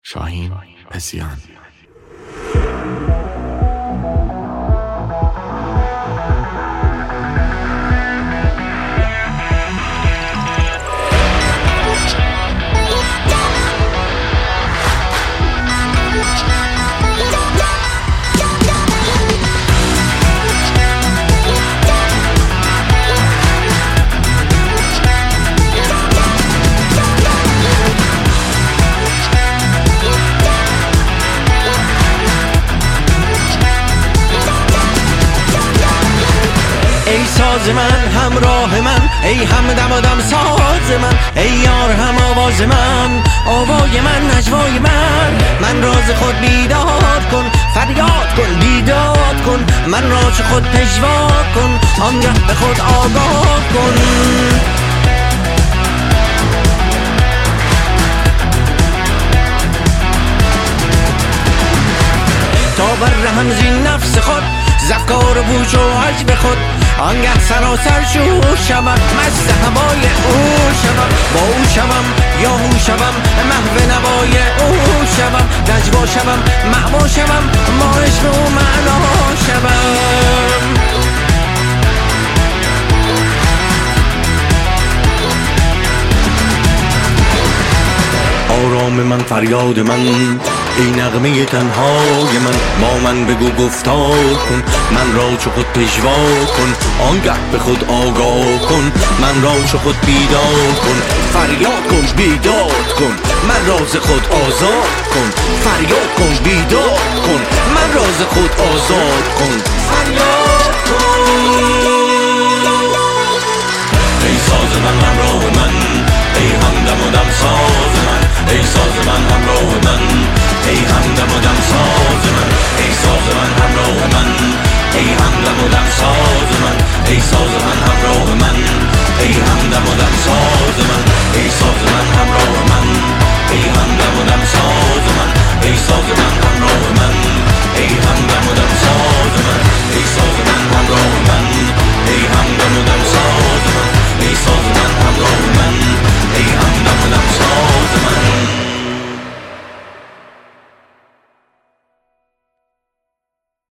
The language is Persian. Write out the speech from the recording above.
شاهین پسیان. ای ساز من همراه من، ای همدم و دم ساز من، ای یار هم آواز من، آوای من نجوای من راز خود بیداد کن، فریاد کن بیداد کن، من راز خود پژوا کن، آنگه به خود آگاه کن. تا بر همزی نفس خود زفکار و بوش و عجب خود، آنگه سراسر شور شوم، مست هوای او شوم، با او شوم یا هو شوم، محو نوای او شوم، نجوا شوم معوا شوم، ما عشق و معنا شوم. آرام من فریاد من، ای نغمه تنهای من، با من بگو گفتار کن، من را چو خود پژوا کن، آنگه به خود آگاه کن، من را چو خود بیدار کن، فریاد کن بیداد کن، من راز خود آزاد کن، فریاد کن بیداد کن، من راز خود آزاد کن، فریاد کن. ای ساز من همراه من، ای همدم و دم ساز من، ای ساز من همراه من، ای همدم و دم ساز من، ای ساز من همراه من، ای همدم و دم ساز من، ای ساز من همراه من، ای همدم و دم ساز من، ای ساز من